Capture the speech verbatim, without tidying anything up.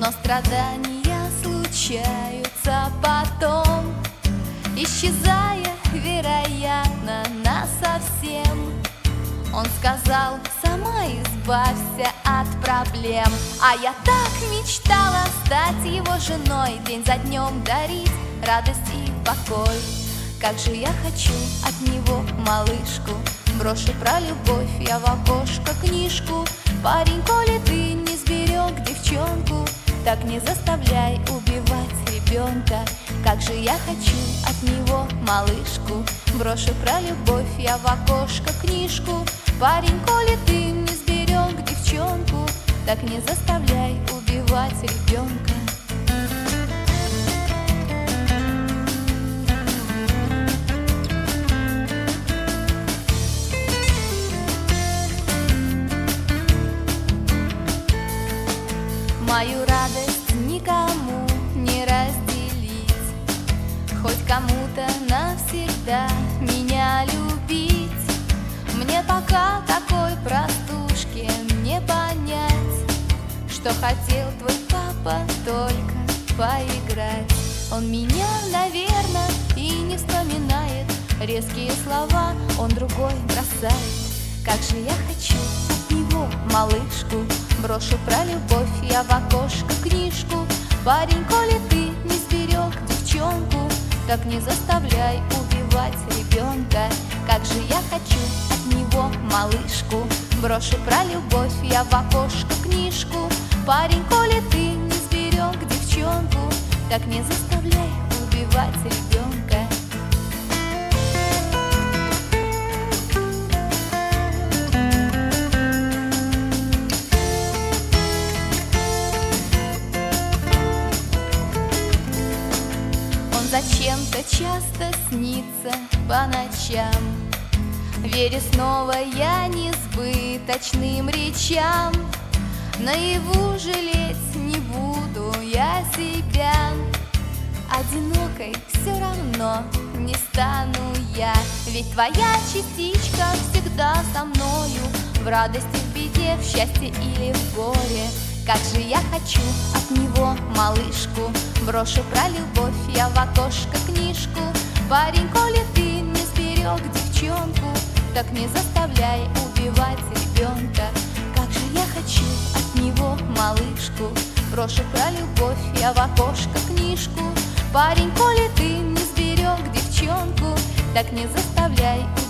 Но страдания случаются потом, исчезая, вероятно, насовсем. Он сказал: сама избавься от проблем. А я так мечтала стать его женой, день за днем дарить радость и покой. Как же я хочу от него малышку, брошу про любовь я в окошко книжку. Парень, коли ты не сберег девчонку, так не заставляй убивать ребенка. Как же я хочу от него малышку, брошу про любовь я в окошко книжку. Парень, коли ты не сберег девчонку, так не заставляй убивать ребенка. Мою радость никому не разделить, хоть кому-то навсегда меня любить. Мне пока такой простушке не понять, что хотел твой папа только поиграть. Он меня, наверное, и не вспоминает, резкие слова он другой бросает. Как же я хочу от него малышку, брошу про любовь я в окошко книжку. Парень, коли ты не сберег девчонку, так не заставляй убивать ребенка. Как же я хочу от него малышку, брошу про любовь я в окошко книжку. Парень, коли ты не сберег девчонку, так не заставляй убивать ребенка. Зачем-то часто снится по ночам, веря снова я несбыточным речам. Наяву жалеть не буду я себя, одинокой все равно не стану я. Ведь твоя частичка всегда со мною, в радости, в беде, в счастье или в горе. Как же я хочу от него малышку, брошу про любовь я в окошко книжку. Парень, коли ты не сберег девчонку, так не заставляй убивать ребенка. Как же я хочу от него малышку, брошу про любовь я в окошко книжку. Парень, коли ты не сберег девчонку, так не заставляй